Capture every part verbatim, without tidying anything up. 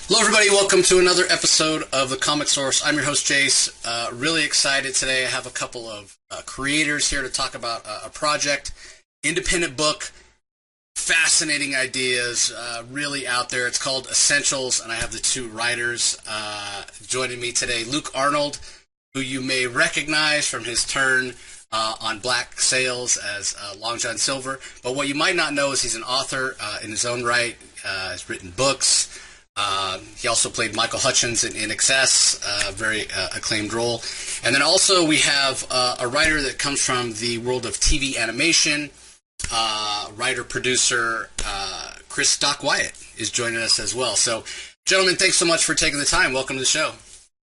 Hello, everybody. Welcome to another episode of The Comic Source. I'm your host, Jace. Uh, really excited today. I have a couple of uh, creators here to talk about uh, a project, independent book, fascinating ideas, uh, really out there. It's called Essentials, and I have the two writers uh, joining me today. Luke Arnold, who you may recognize from his turn uh, on Black Sails as uh, Long John Silver. But what you might not know is he's an author uh, in his own right. Uh, he's written books. Uh, he also played Michael Hutchins in I N X S, a uh, very uh, acclaimed role. And then also we have uh, a writer that comes from the world of T V animation. Uh, writer-producer uh, Chris Doc Wyatt is joining us as well. So, gentlemen, thanks so much for taking the time. Welcome to the show.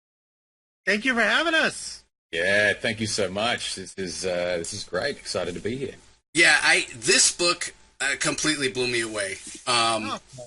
Thank you for having us. Yeah, thank you so much. This is uh, this is great. Excited to be here. Yeah, I this book uh, completely blew me away. Um, oh.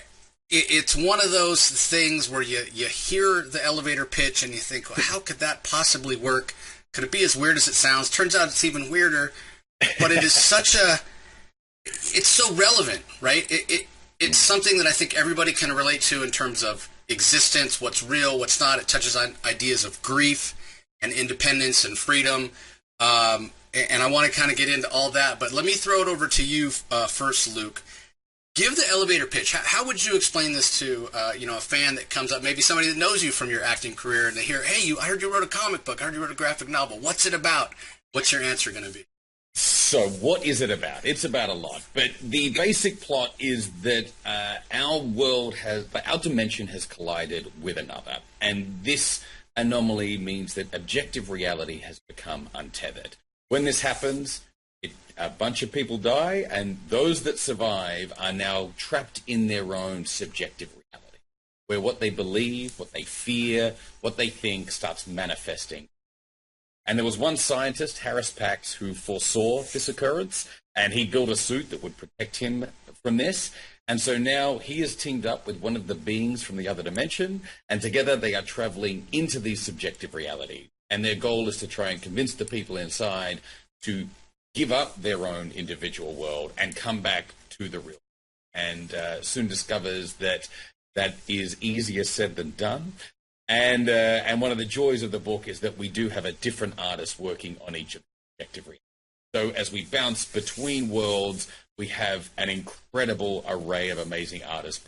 It's one of those things where you, you hear the elevator pitch and you think, well, how could that possibly work? Could it be as weird as it sounds? Turns out it's even weirder, but it is such a, it's so relevant, right? It, it It's something that I think everybody can relate to in terms of existence, what's real, what's not. It touches on ideas of grief and independence and freedom. Um, and I want to kind of get into all that, but let me throw it over to you uh, first, Luke. Give the elevator pitch. How, how would you explain this to, uh, you know, a fan that comes up, maybe somebody that knows you from your acting career, and they hear, "Hey, you, I heard you wrote a comic book. I heard you wrote a graphic novel. What's it about?" What's your answer going to be? So, what is it about? It's about a lot, but the basic plot is that uh, our world has, our dimension has collided with another, and this anomaly means that objective reality has become untethered. When this happens, It, a bunch of people die, and those that survive are now trapped in their own subjective reality, where what they believe, what they fear, what they think starts manifesting. And there was one scientist, Harris Pax, who foresaw this occurrence, and he built a suit that would protect him from this. And so now he is teamed up with one of the beings from the other dimension, and together they are traveling into these subjective reality. And their goal is to try and convince the people inside to give up their own individual world and come back to the real, and uh, soon discovers that that is easier said than done. And uh, and one of the joys of the book is that we do have a different artist working on each of the objective realities. So as we bounce between worlds, we have an incredible array of amazing artists.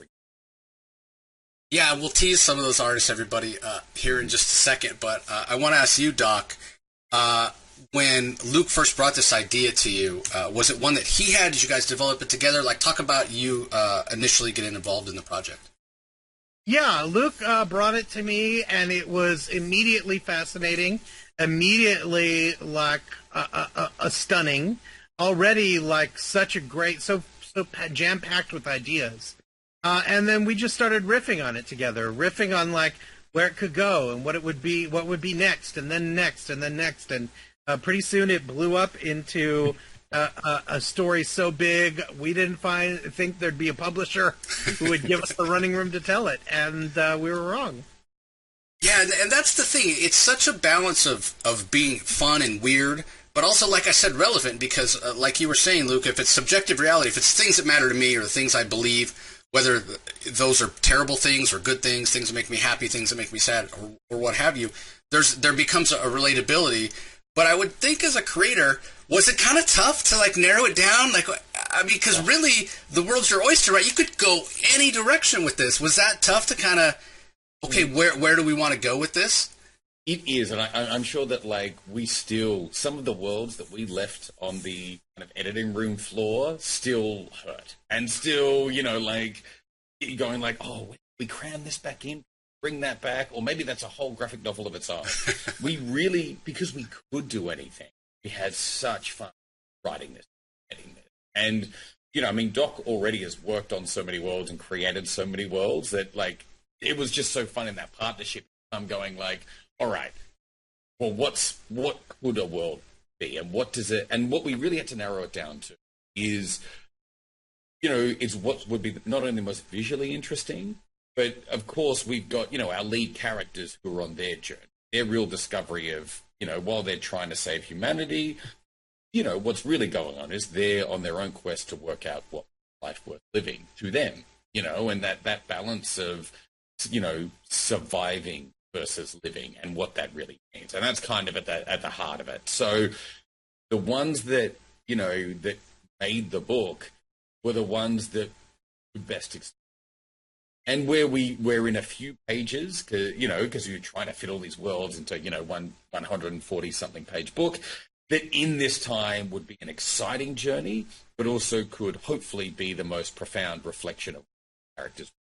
Yeah, we'll tease some of those artists, everybody, uh, here in just a second. But uh, I want to ask you, Doc, uh, when Luke first brought this idea to you, uh, was it one that he had? Did you guys develop it together? Like, talk about you uh, initially getting involved in the project. Yeah, Luke uh, brought it to me, and it was immediately fascinating, immediately, like, uh, uh, uh, uh, stunning, already, like, such a great, so, so jam-packed with ideas. Uh, and then we just started riffing on it together, riffing on, like, where it could go and what it would be, what would be next, and then next, and then next, and Uh, pretty soon it blew up into uh, a, a story so big we didn't find think there'd be a publisher who would give us the running room to tell it, and uh, we were wrong. Yeah, and that's the thing. It's such a balance of, of being fun and weird, but also, like I said, relevant, because uh, like you were saying, Luke, if it's subjective reality, if it's things that matter to me or the things I believe, whether those are terrible things or good things, things that make me happy, things that make me sad, or, or what have you, there's there becomes a, a relatability. But I would think as a creator, was it kind of tough to, like, narrow it down? Like, I mean, because really, the world's your oyster, right? You could go any direction with this. Was that tough to kind of, okay, where where do we want to go with this? It is, and I, I'm sure that, like, we still, some of the worlds that we left on the kind of editing room floor still hurt. And still, you know, like, going like, oh, we cram this back in. Bring that back, or maybe that's a whole graphic novel of its own. We really, because we could do anything, we had such fun writing this, editing this. And, you know, I mean, Doc already has worked on so many worlds and created so many worlds that, like, it was just so fun in that partnership. I'm going like, all right, well, what's, what could a world be? And what does it, and what we really had to narrow it down to is, you know, is what would be not only most visually interesting, but, of course, we've got, you know, our lead characters who are on their journey, their real discovery of, you know, while they're trying to save humanity, you know, what's really going on is they're on their own quest to work out what life worth living to them, you know, and that, that balance of you know, surviving versus living and what that really means. And that's kind of at the, at the heart of it. So the ones that, you know, that made the book were the ones that would best explain. And where we we're in a few pages, cause, you know, because you're trying to fit all these worlds into, you know, one one hundred forty something page book, that in this time would be an exciting journey, but also could hopefully be the most profound reflection of characters.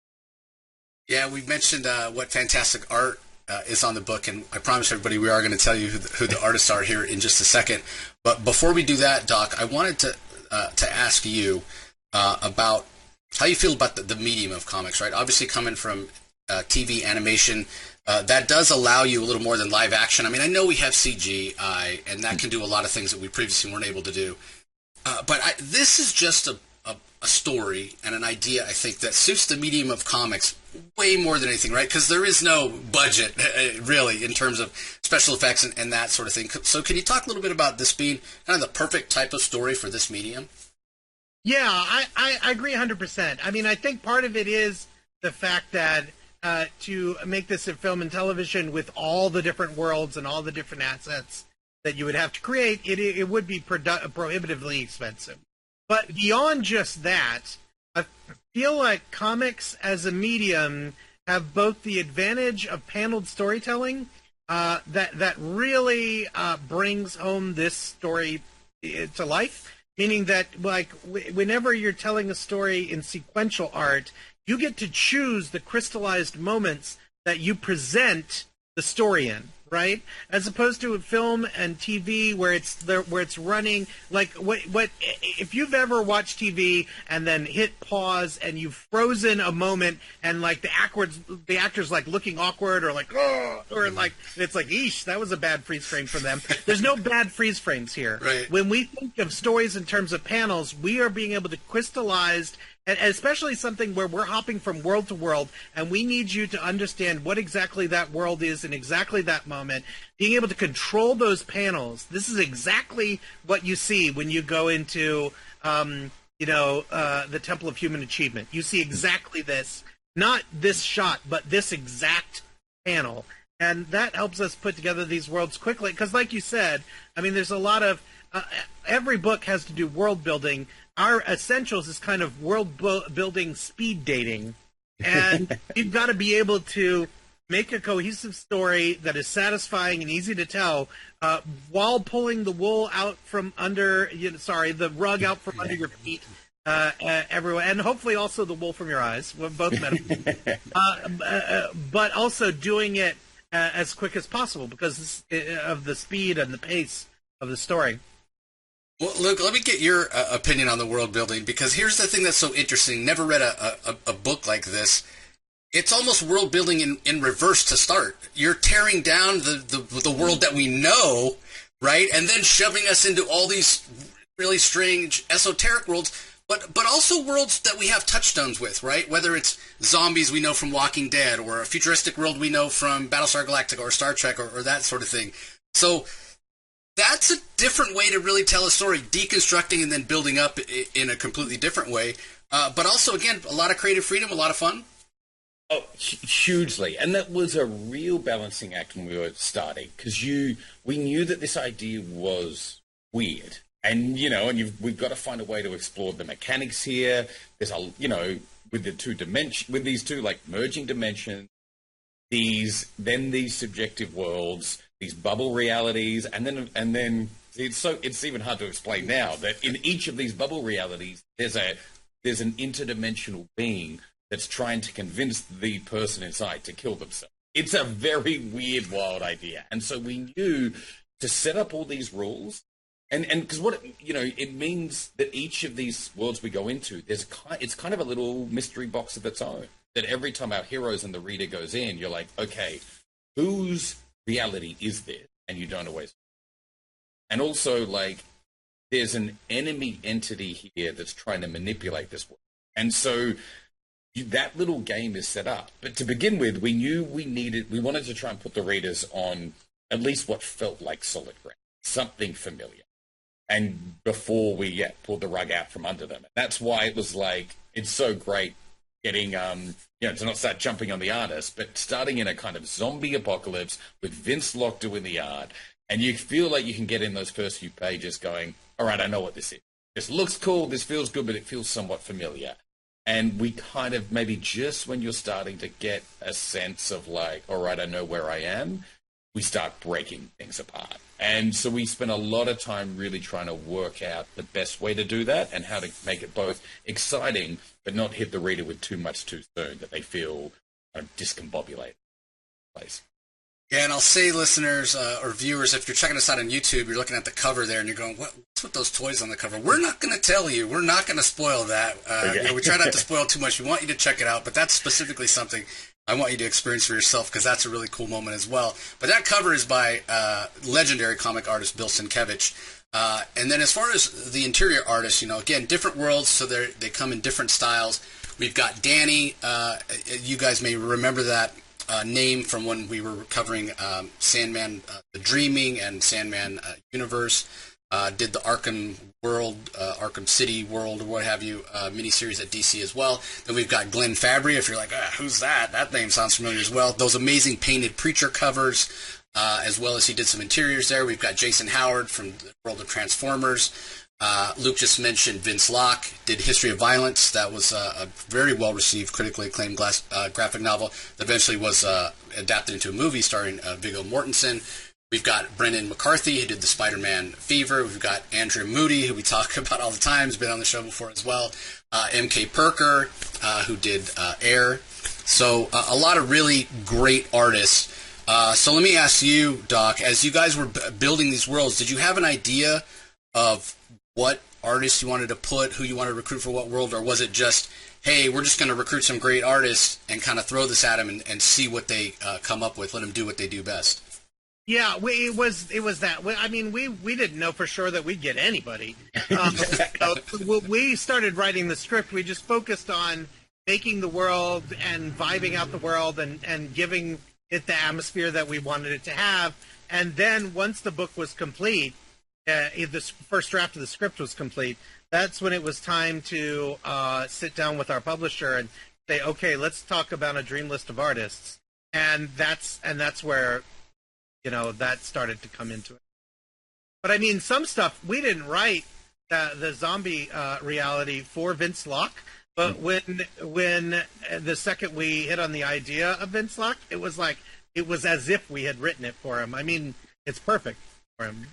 Yeah, we mentioned uh, what fantastic art uh, is on the book, and I promise everybody we are going to tell you who the, who the artists are here in just a second. But before we do that, Doc, I wanted to uh, to ask you uh, about how you feel about the, the medium of comics, right? Obviously coming from uh, T V animation, uh, that does allow you a little more than live action. I mean, I know we have C G I, and that can do a lot of things that we previously weren't able to do. Uh, but I, this is just a, a, a story and an idea, I think, that suits the medium of comics way more than anything, right? Because there is no budget, really, in terms of special effects and, and that sort of thing. So can you talk a little bit about this being kind of the perfect type of story for this medium? Yeah, I, I, I agree one hundred percent. I mean, I think part of it is the fact that uh, to make this a film and television with all the different worlds and all the different assets that you would have to create, it, it would be produ- prohibitively expensive. But beyond just that, I feel like comics as a medium have both the advantage of paneled storytelling uh, that, that really uh, brings home this story to life. Meaning that, like, w- whenever you're telling a story in sequential art, you get to choose the crystallized moments that you present the story in, right? As opposed to a film and T V where it's there, where it's running. Like, what what if you've ever watched T V and then hit pause and you've frozen a moment and like the actors the actors like looking awkward or like oh or like it's like eesh, that was a bad freeze frame for them. There's no bad freeze frames here. Right. When we think of stories in terms of panels, we are being able to crystallize, and especially something where we're hopping from world to world, and we need you to understand what exactly that world is in exactly that moment. Being able to control those panels, this is exactly what you see when you go into, um, you know, uh, the Temple of Human Achievement. You see exactly this, not this shot, but this exact panel. And that helps us put together these worlds quickly, because like you said, I mean, there's a lot of, uh, every book has to do world building. Our essentials is kind of world bu- building speed dating. And you've got to be able to make a cohesive story that is satisfying and easy to tell uh, while pulling the wool out from under, you know, sorry, the rug out from under your feet uh, uh, everywhere. And hopefully also the wool from your eyes, both metaphors. uh, uh, but also doing it uh, as quick as possible because of the speed and the pace of the story. Well, Luke, let me get your uh, opinion on the world building, because here's the thing that's so interesting. Never read a, a, a book like this. It's almost world building in, in reverse to start. You're tearing down the, the, the world that we know, right? And then shoving us into all these really strange esoteric worlds, but, but also worlds that we have touchstones with, right? Whether it's zombies we know from Walking Dead, or a futuristic world we know from Battlestar Galactica or Star Trek, or, or that sort of thing. So that's a different way to really tell a story, deconstructing and then building up in a completely different way. Uh, but also, again, a lot of creative freedom, a lot of fun. Oh, hugely. And that was a real balancing act when we were starting, because you, we knew that this idea was weird. And, you know, and you've, we've got to find a way to explore the mechanics here. There's a, you know, with the two dimension, with these two, like, merging dimensions, these, then these subjective worlds, these bubble realities, and then and then it's so it's even hard to explain now that in each of these bubble realities there's a there's an interdimensional being that's trying to convince the person inside to kill themselves. It's a very weird, wild idea, and so we knew to set up all these rules, and and because what it, you know it means that each of these worlds we go into, there's kind it's kind of a little mystery box of its own. That every time our heroes and the reader goes in, you're like, okay, whose reality is this? And you don't always. And also, like, there's an enemy entity here that's trying to manipulate this world. And so you, that little game is set up. But to begin with, we knew we needed, we wanted to try and put the readers on at least what felt like solid ground, something familiar. And before we yeah, pulled the rug out from under them. And that's why it was like, it's so great getting, um, you know, to not start jumping on the artist, but starting in a kind of zombie apocalypse with Vince Locke doing the art. And you feel like you can get in those first few pages going, all right, I know what this is. This looks cool, this feels good, but it feels somewhat familiar. And we kind of, maybe just when you're starting to get a sense of like, all right, I know where I am, we start breaking things apart. And so we spent a lot of time really trying to work out the best way to do that and how to make it both exciting, but not hit the reader with too much too soon, that they feel kind of discombobulated. Place. Yeah, and I'll say, listeners uh, or viewers, if you're checking us out on YouTube, you're looking at the cover there, and you're going, what, what's with those toys on the cover? We're not going to tell you. We're not going to spoil that. Uh, okay. you know, we try not to spoil too much. We want you to check it out, but that's specifically something I want you to experience for yourself, because that's a really cool moment as well. But that cover is by uh, legendary comic artist Bill Sienkiewicz. Uh, and then as far as the interior artists, you know, again, different worlds, so they they come in different styles. We've got Danny. Uh, you guys may remember that Uh, name from when we were covering um, Sandman, uh, The Dreaming, and Sandman uh, Universe. Uh, did the Arkham World, uh, Arkham City World, or what have you, uh, miniseries at D C as well. Then we've got Glenn Fabry. If you're like, ah, who's that? That name sounds familiar as well. Those amazing painted Preacher covers, uh, as well as he did some interiors there. We've got Jason Howard from the world of Transformers. Uh, Luke just mentioned Vince Locke, did History of Violence. That was uh, a very well-received, critically acclaimed glass, uh, graphic novel that eventually was uh, adapted into a movie starring uh, Viggo Mortensen. We've got Brendan McCarthy, who did the Spider-Man Fever. We've got Andrea Moody, who we talk about all the time, has been on the show before as well. Uh, M K Perker, uh, who did uh, Air. So uh, a lot of really great artists. Uh, so let me ask you, Doc, as you guys were b- building these worlds, did you have an idea of what artists you wanted to put, who you wanted to recruit for what world, or was it just, hey, we're just going to recruit some great artists and kind of throw this at them and, and see what they uh, come up with, let them do what they do best? Yeah, we, it was it was that. We, I mean, we, we didn't know for sure that we'd get anybody. Um, so when we started writing the script, we just focused on making the world and vibing out the world and, and giving it the atmosphere that we wanted it to have. And then once the book was complete, Uh, if the first draft of the script was complete, that's when it was time to uh, sit down with our publisher and say, okay, let's talk about a dream list of artists. And that's and that's where, you know, that started to come into it. But I mean, some stuff, we didn't write the, the zombie uh, reality for Vince Locke, but when, when the second we hit on the idea of Vince Locke, it was like, it was as if we had written it for him. I mean, it's perfect for him.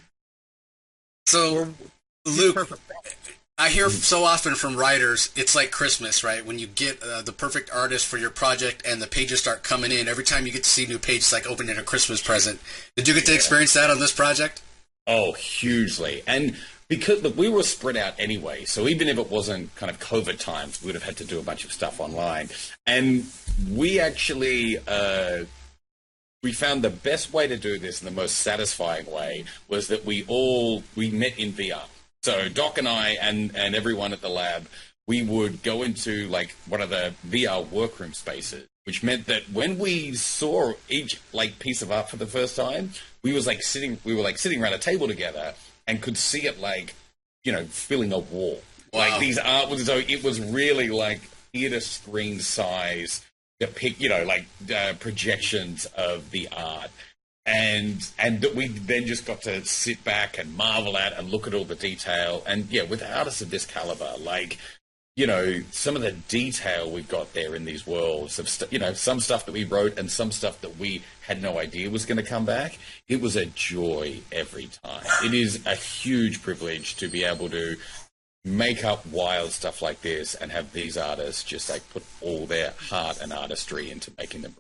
So, Luke, I hear so often from writers, it's like Christmas, right? When you get uh, the perfect artist for your project and the pages start coming in, every time you get to see a new page, it's like opening a Christmas present. Did you get to experience that on this project? Oh, hugely. And because, look, we were spread out anyway, so even if it wasn't kind of COVID times, we would have had to do a bunch of stuff online. And we actually... Uh, We found the best way to do this and the most satisfying way was that we all, we met in V R. So Doc and I and, and everyone at the lab, we would go into like one of the V R workroom spaces, which meant that when we saw each like piece of art for the first time, we was like sitting, we were like sitting around a table together and could see it like, you know, filling a wall. Wow. Like these art was, so it was really like theater screen size, depict, you know, like uh, projections of the art, and and that we then just got to sit back and marvel at and look at all the detail. And yeah, with artists of this caliber, like, you know, some of the detail we've got there in these worlds of, st- you know, some stuff that we wrote and some stuff that we had no idea was going to come back. It was a joy every time. It is a huge privilege to be able to make up wild stuff like this and have these artists just like put all their heart and artistry into making them.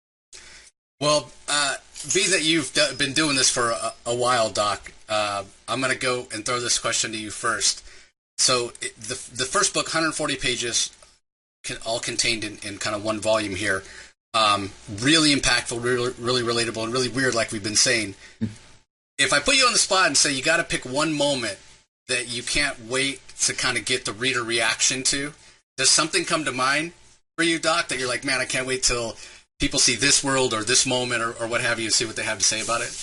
Well, uh, being that you've d- been doing this for a, a while, Doc, uh, I'm going to go and throw this question to you first. So it, the the first book, one hundred forty pages, can, all contained in, in kind of one volume here. Um, really impactful, really, really relatable, and really weird, like we've been saying. If I put you on the spot and say you got to pick one moment that you can't wait to kind of get the reader reaction to, does something come to mind for you, Doc, that you're like, man, I can't wait till people see this world or this moment or, or what have you, see what they have to say about it?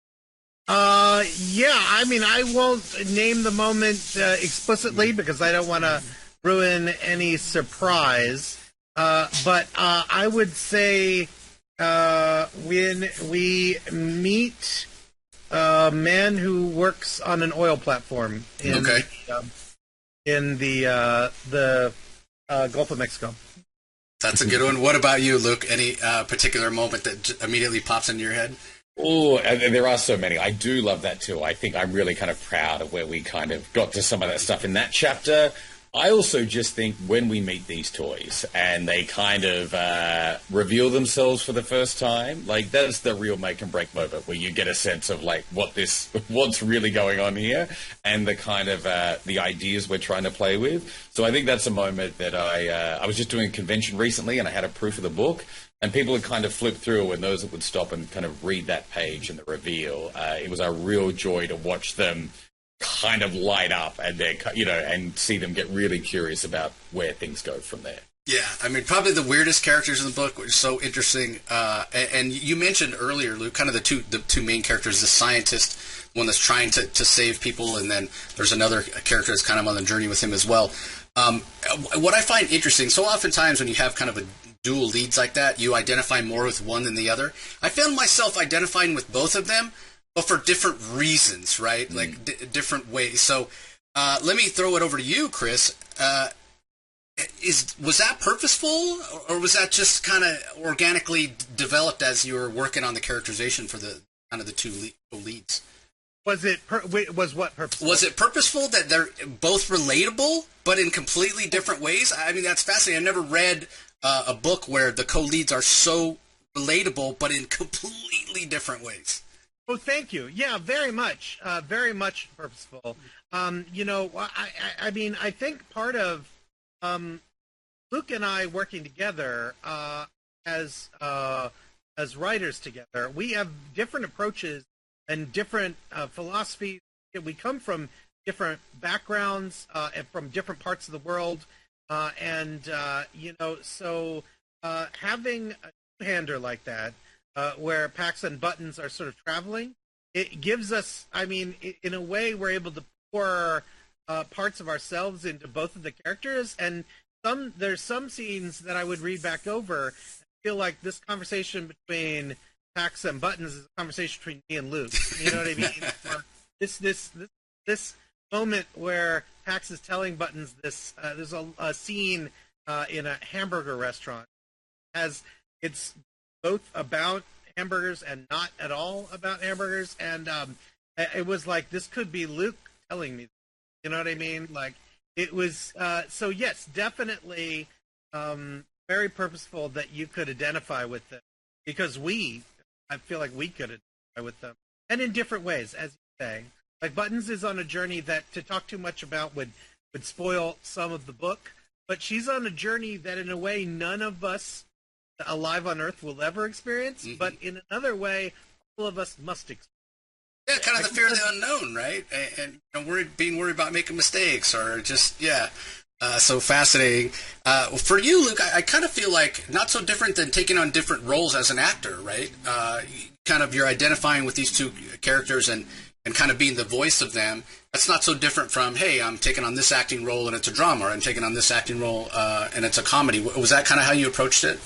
Uh, yeah, I mean, I won't name the moment uh, explicitly because I don't want to ruin any surprise. Uh, but uh, I would say uh, when we meet a man who works on an oil platform in Okay. the, um, in the uh, the uh, Gulf of Mexico. That's a good one. What about you, Luke? Any uh, particular moment that j- immediately pops into your head? Oh, and there are so many. I do love that too. I think I'm really kind of proud of where we kind of got to some of that stuff in that chapter. I also just think when we meet these toys and they kind of uh, reveal themselves for the first time, like that's the real make and break moment where you get a sense of like what this, what's really going on here, and the kind of uh, the ideas we're trying to play with. So I think that's a moment that I uh, I was just doing a convention recently and I had a proof of the book. And people would kind of flip through, and those that would stop and kind of read that page and the reveal, uh, it was a real joy to watch them kind of light up and they, you know, and see them get really curious about where things go from there. Yeah, I mean, probably the weirdest characters in the book, which is so interesting. Uh, and, and you mentioned earlier, Luke, kind of the two the two main characters: the scientist, one that's trying to, to save people, and then there's another character that's kind of on the journey with him as well. Um, what I find interesting, so oftentimes when you have kind of a dual leads like that, you identify more with one than the other. I found myself identifying with both of them, but for different reasons, right? Mm. Like d- different ways. So uh, let me throw it over to you, Chris. Uh, is was that purposeful, or was that just kind of organically d- developed as you were working on the characterization for the kind of the two le- leads? Was it per- was what purposeful? Was it purposeful that they're both relatable, but in completely different ways? I mean, that's fascinating. I've never read uh, a book where the co-leads are so relatable, but in completely different ways. Oh, thank you. Yeah, very much, uh, very much purposeful. Um, you know, I, I, I mean, I think part of um, Luke and I working together uh, as uh, as writers together, we have different approaches and different uh, philosophies. We come from different backgrounds uh, and from different parts of the world, uh, and uh, you know, so uh, having a two-hander like that, uh, where Pax and Buttons are sort of traveling, it gives us. I mean, in a way, we're able to pour uh, parts of ourselves into both of the characters, and some there's some scenes that I would read back over and feel like this conversation between Pax and Buttons is a conversation between me and Luke. You know what I mean? Or this, this, this, this moment where Pax is telling Buttons this. Uh, there's a, a scene uh, in a hamburger restaurant. As it's both about hamburgers and not at all about hamburgers, and um, it was like this could be Luke telling me. You know what I mean? Like it was. Uh, so yes, definitely um, very purposeful that you could identify with them because we. I feel like we could identify with them, and in different ways, as you say. Like Buttons is on a journey that to talk too much about would would spoil some of the book, but she's on a journey that, in a way, none of us alive on Earth will ever experience. Mm-hmm. But in another way, all of us must experience. Yeah, kind of the fear of the unknown, right? And, and you know, worried, being worried about making mistakes, or just yeah. Uh, so fascinating. Uh, for you, Luke, I, I kind of feel like not so different than taking on different roles as an actor, right? Uh, kind of you're identifying with these two characters and, and kind of being the voice of them. That's not so different from, hey, I'm taking on this acting role and it's a drama, or I'm taking on this acting role uh, and it's a comedy. Was that kind of how you approached it?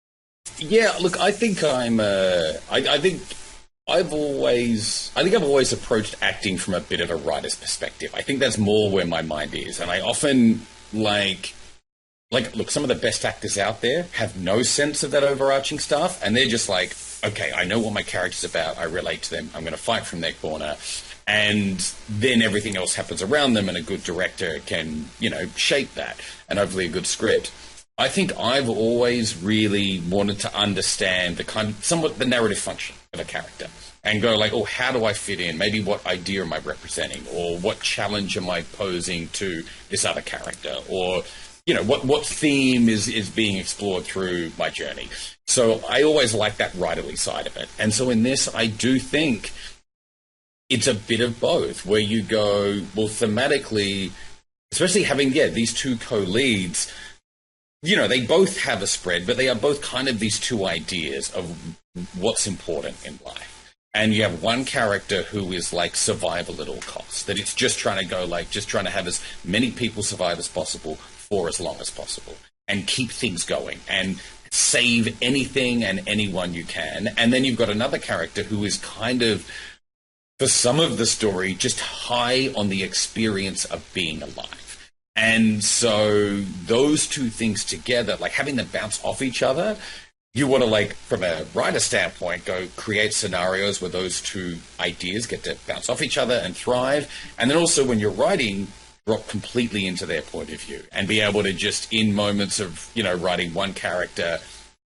Yeah, look, I think I'm. Uh, I, I think I've always. I think I've always approached acting from a bit of a writer's perspective. I think that's more where my mind is, and I often. Like, like, look, some of the best actors out there have no sense of that overarching stuff, and they're just like, okay, I know what my character's about, I relate to them, I'm going to fight from their corner, and then everything else happens around them, and a good director can, you know, shape that, and hopefully a good script. I think I've always really wanted to understand the kind of, somewhat the narrative function of a character. And go like, oh, how do I fit in? Maybe what idea am I representing? Or what challenge am I posing to this other character? Or, you know, what, what theme is, is being explored through my journey? So I always like that writerly side of it. And so in this, I do think it's a bit of both, where you go, well, thematically, especially having, yeah, these two co-leads, you know, they both have a spread, but they are both kind of these two ideas of what's important in life. And you have one character who is like survival at all costs, that it's just trying to go like, just trying to have as many people survive as possible for as long as possible. and keep things going and save anything and anyone you can. And then you've got another character who is kind of, for some of the story, just high on the experience of being alive. And so those two things together, like having them bounce off each other, you want to, like, from a writer standpoint, go create scenarios where those two ideas get to bounce off each other and thrive. And then also when you're writing, drop completely into their point of view and be able to just, in moments of, you know, writing one character,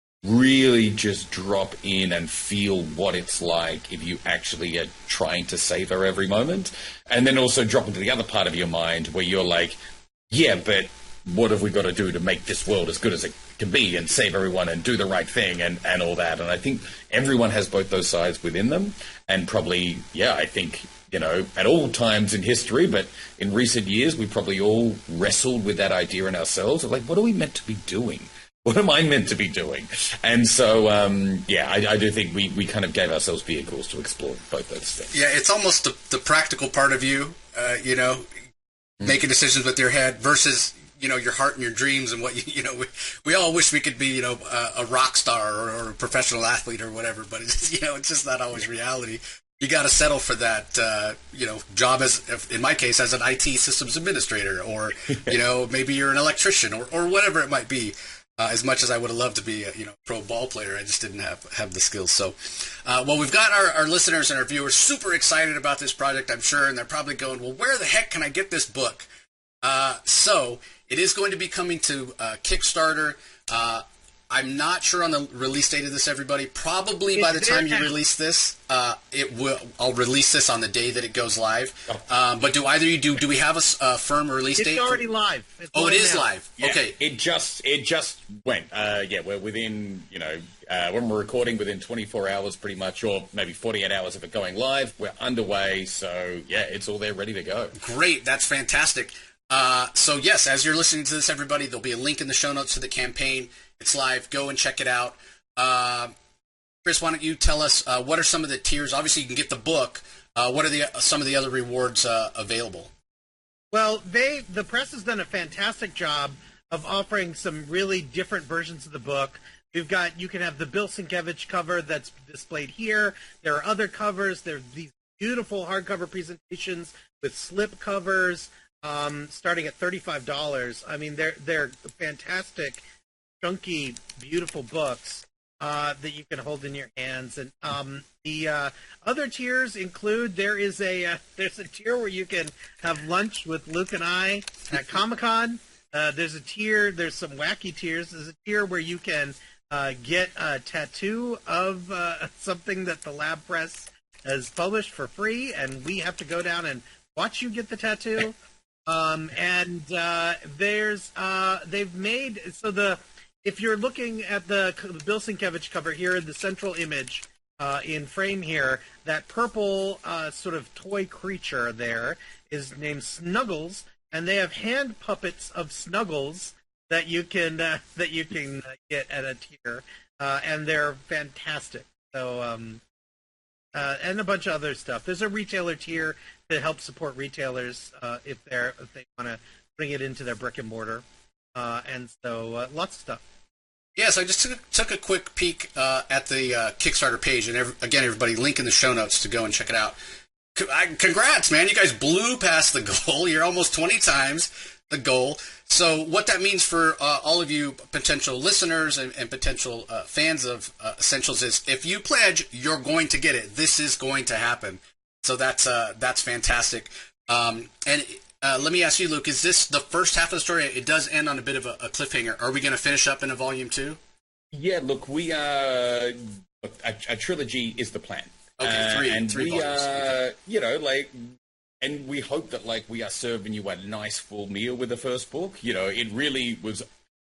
really just drop in and feel what it's like if you actually are trying to savor every moment. And then also drop into the other part of your mind where you're like, yeah, but what have we got to do to make this world as good as it can be and save everyone and do the right thing and, and all that. And I think everyone has both those sides within them. And probably, yeah, I think, you know, at all times in history, but in recent years, we probably all wrestled with that idea in ourselves of like, what are we meant to be doing? What am I meant to be doing? And so, um, yeah, I, I do think we, we kind of gave ourselves vehicles to explore both those things. Yeah, it's almost the, the practical part of you, uh, you know, mm-hmm. making decisions with your head versus, you know, your heart and your dreams and what, you, you know, we, we all wish we could be, you know, a, a rock star or, or a professional athlete or whatever, but it's, you know, it's just not always reality. You got to settle for that, uh, you know, job as, in my case, as an I T systems administrator, or, you know, maybe you're an electrician or, or whatever it might be. Uh, as much as I would have loved to be a, you know, pro ball player, I just didn't have, have the skills. So, uh, well, we've got our, our listeners and our viewers super excited about this project, I'm sure, and they're probably going, well, where the heck can I get this book? Uh, so, it is going to be coming to uh, Kickstarter. Uh, I'm not sure on the release date of this, everybody. Probably it's by the time you release this, uh, it will. I'll release this on the day that it goes live. Oh. Um, but do either you do? Do we have a, a firm release it's date? It's already live. It's oh, it is now. live. Yeah, okay. It just it just went. Uh, yeah, we're within, you know, uh, when we're recording, within twenty-four hours, pretty much, or maybe forty-eight hours of it going live. We're underway. So yeah, it's all there, ready to go. Great. That's fantastic. Uh, so yes, as you're listening to this, everybody, there'll be a link in the show notes to the campaign. It's live. Go and check it out. Uh, Chris, why don't you tell us uh, what are some of the tiers? Obviously, you can get the book. Uh, what are the some of the other rewards uh, available? Well, they the press has done a fantastic job of offering some really different versions of the book. We've got you can have the Bill Sienkiewicz cover that's displayed here. There are other covers. There are these beautiful hardcover presentations with slip covers, um, starting at thirty-five dollars. I mean, they're they're fantastic, chunky, beautiful books uh, that you can hold in your hands. And um, the uh, other tiers include there is a uh, there's a tier where you can have lunch with Luke and I at Comic-Con. Uh, there's a tier. There's some wacky tiers. There's a tier where you can uh, get a tattoo of uh, something that the Lab Press has published for free, and we have to go down and watch you get the tattoo. Um, and uh, there's uh, they've made so the if you're looking at the, the Bill Sienkiewicz cover here in the central image uh, in frame here, that purple uh, sort of toy creature there is named Snuggles, and they have hand puppets of Snuggles that you can uh, that you can get at a tier, uh, and they're fantastic. So um, uh, and a bunch of other stuff. There's a retailer tier to help support retailers uh, if they're if they want to bring it into their brick and mortar. Uh, and so, uh, lots of stuff. Yes, I just took, took a quick peek uh, at the uh, Kickstarter page, and every, again, everybody, link in the show notes to go and check it out. C- I, congrats, man! You guys blew past the goal. You're almost twenty times the goal. So, what that means for uh, all of you potential listeners and, and potential uh, fans of uh, Essentials is, if you pledge, you're going to get it. This is going to happen. So that's uh, that's fantastic. Um, and Uh, let me ask you, Luke, is this the first half of the story? It does end on a bit of a, a cliffhanger. Are we going to finish up in a volume two? Yeah, look, we are... A, a trilogy is the plan. Okay, three, uh, and three we volumes. are, okay. you know, like... And we hope that, like, we are serving you a nice full meal with the first book. You know, it really was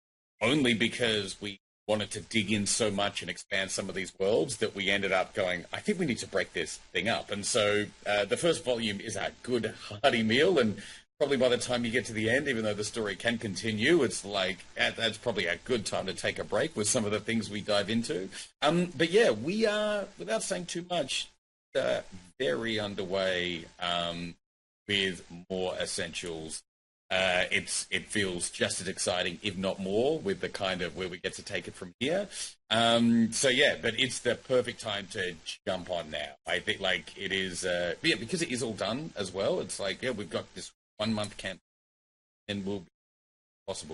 only because we wanted to dig in so much and expand some of these worlds that we ended up going, I think we need to break this thing up. And so uh, the first volume is a good, hearty meal, and probably by the time you get to the end, even though the story can continue, it's like, that's probably a good time to take a break with some of the things we dive into. Um, but yeah, we are, without saying too much, uh, very underway um, with more Essentials uh, it's it feels just as exciting, if not more, with the kind of where we get to take it from here. Um, so yeah, but it's the perfect time to jump on now. I think like it is, uh, yeah, because it is all done as well. It's like yeah, we've got this one month camp, and we'll be possible.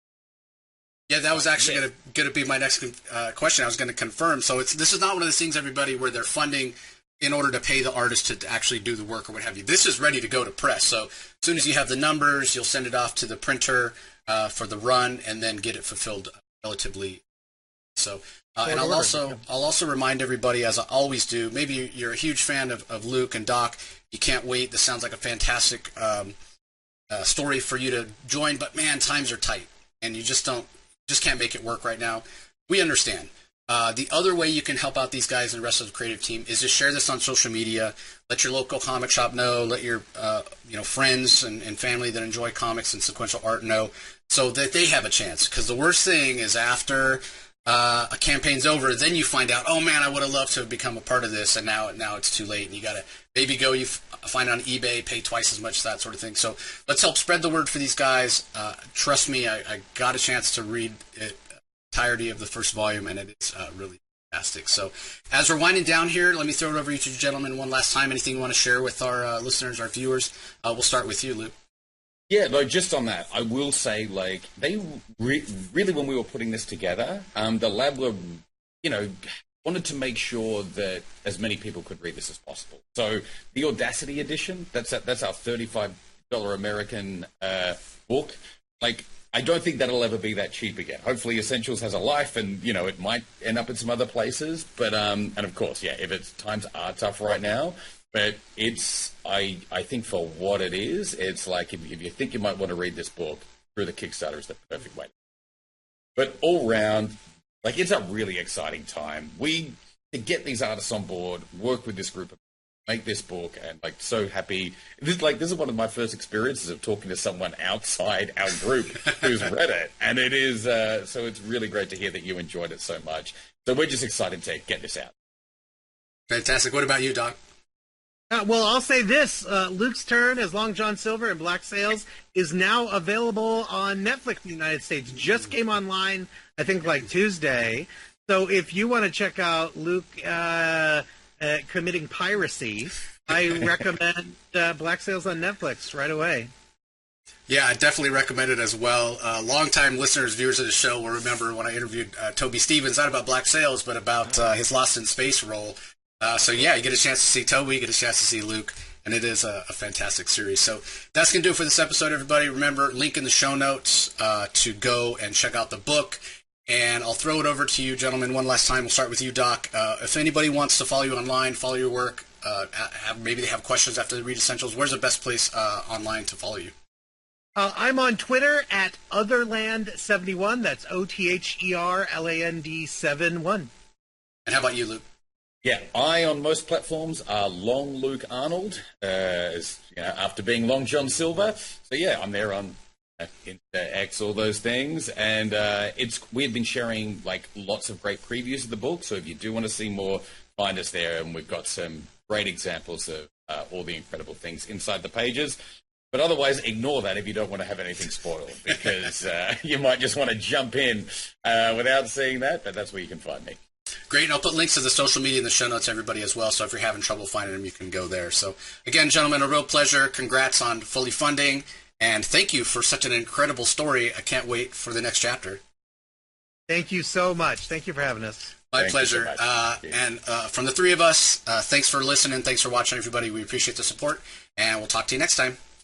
Yeah, that was actually Yeah. going to going to be my next uh, question. I was going to confirm. So it's this is not one of those things, everybody, where they're funding in order to pay the artist to actually do the work or what have you. This is ready to go to press. So as soon as you have the numbers, you'll send it off to the printer uh, for the run, and then get it fulfilled relatively. So, uh, and I'll also I'll also remind everybody, as I always do. Maybe you're a huge fan of, of Luke and Doc. You can't wait. This sounds like a fantastic um, uh, story for you to join. But man, times are tight, and you just don't. Just can't make it work right now. We understand. Uh, the other way you can help out these guys and the rest of the creative team is to share this on social media. Let your local comic shop know. Let your uh, you know friends and, and family that enjoy comics and sequential art know, so that they have a chance. Because the worst thing is after uh, a campaign's over, then you find out, oh man, I would have loved to have become a part of this, and now now it's too late. And you got to maybe go. You f- find it on eBay, pay twice as much, that sort of thing. So let's help spread the word for these guys. Uh, trust me, I, I got a chance to read it, entirety of the first volume, and it is uh, really fantastic. So as we're winding down here, let me throw it over to you gentlemen one last time. Anything you want to share with our uh, listeners, our viewers? Uh, we'll start with you, Luke. Yeah, like just on that, I will say, like they re- really, when we were putting this together, um, the lab were, you know, wanted to make sure that as many people could read this as possible. So the Audacity edition, that's a, that's our thirty-five dollars American uh, book. Like, I don't think that'll ever be that cheap again. Hopefully Essentials has a life, and, you know, it might end up in some other places. But, um, and of course, yeah, if it's times are tough right now, but it's, I I think for what it is, it's like if, if you think you might want to read this book, through the Kickstarter is the perfect way. But all round, like, it's a really exciting time. We, to get these artists on board, work with this group, make this book, and, like, so happy. This, like, this is one of my first experiences of talking to someone outside our group who's read it. And it is, uh, so it's really great to hear that you enjoyed it so much. So we're just excited to get this out. Fantastic. What about you, Doc? Uh, well, I'll say this. Uh, Luke's Turn as Long John Silver and Black Sails is now available on Netflix in the United States. Just came online, I think, like Tuesday. So if you want to check out Luke uh, uh, committing piracy, I recommend uh, Black Sails on Netflix right away. Yeah, I definitely recommend it as well. Uh, longtime listeners, viewers of the show will remember when I interviewed uh, Toby Stevens, not about Black Sails, but about uh, his Lost in Space role. Uh, so yeah, you get a chance to see Toby, you get a chance to see Luke, and it is a, a fantastic series. So that's going to do it for this episode, everybody. Remember, link in the show notes uh, to go and check out the book. And I'll throw it over to you, gentlemen, one last time. We'll start with you, Doc. Uh, if anybody wants to follow you online, follow your work, uh, have, maybe they have questions after they read Essentials, where's the best place uh, online to follow you? Uh, I'm on Twitter at Otherland seventy-one. That's O T H E R L A N D seven one. And how about you, Luke? Yeah, I on most platforms are Long Luke Arnold, uh, as, you know, after being Long John Silver. So yeah, I'm there on uh, X, all those things, and uh, it's we've been sharing like lots of great previews of the book. So if you do want to see more, find us there, and we've got some great examples of uh, all the incredible things inside the pages. But otherwise, ignore that if you don't want to have anything spoiled, because uh, you might just want to jump in uh, without seeing that. But that's where you can find me. Great, and I'll put links to the social media in the show notes, everybody, as well, so if you're having trouble finding them, you can go there. So, again, gentlemen, a real pleasure. Congrats on fully funding, and thank you for such an incredible story. I can't wait for the next chapter. Thank you so much. Thank you for having us. My Thank pleasure. you so much. Uh, and uh, from the three of us, uh, thanks for listening. Thanks for watching, everybody. We appreciate the support, and we'll talk to you next time.